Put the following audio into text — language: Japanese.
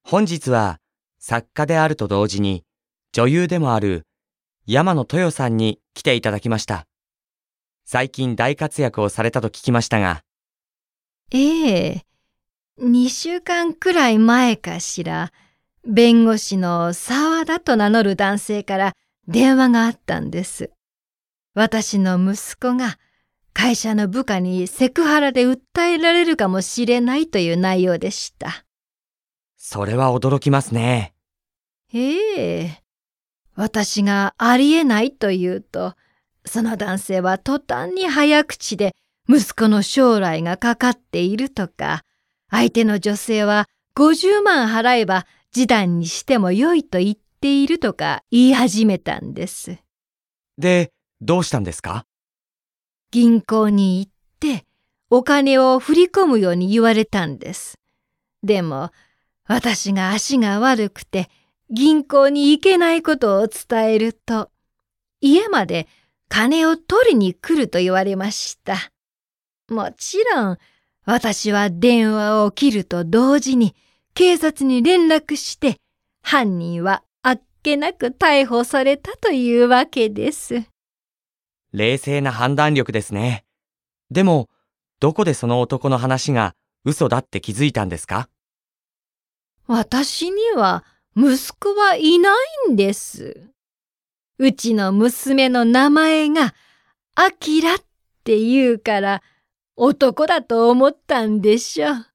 本日は作家であると同時に女優でもある山野豊さんに来ていただきました。最近大活躍をされたと聞きましたが。 ええ、2週間くらい前かしら、弁護士の沢田と名乗る男性から電話があったんです。私の息子が会社の部下にセクハラで訴えられるかもしれないという内容でした。 それは驚きますね。 ええ、私がありえないと言うと、その男性は途端に早口で息子の将来がかかっているとか、相手の女性は50万払えば示談にしてもよいと言っているとか言い始めたんです。 で、どうしたんですか？ 銀行に行ってお金を振り込むように言われたんです。でも私が足が悪くて銀行に行けないことを伝えると、家まで金を取りに来ると言われました。もちろん私は電話を切ると同時に警察に連絡して、犯人はあっけなく逮捕されたというわけです。 冷静な判断力ですね。でも、どこでその男の話が嘘だって気づいたんですか？ 私には息子はいないんです。うちの娘の名前があきらって言うから男だと思ったんでしょう。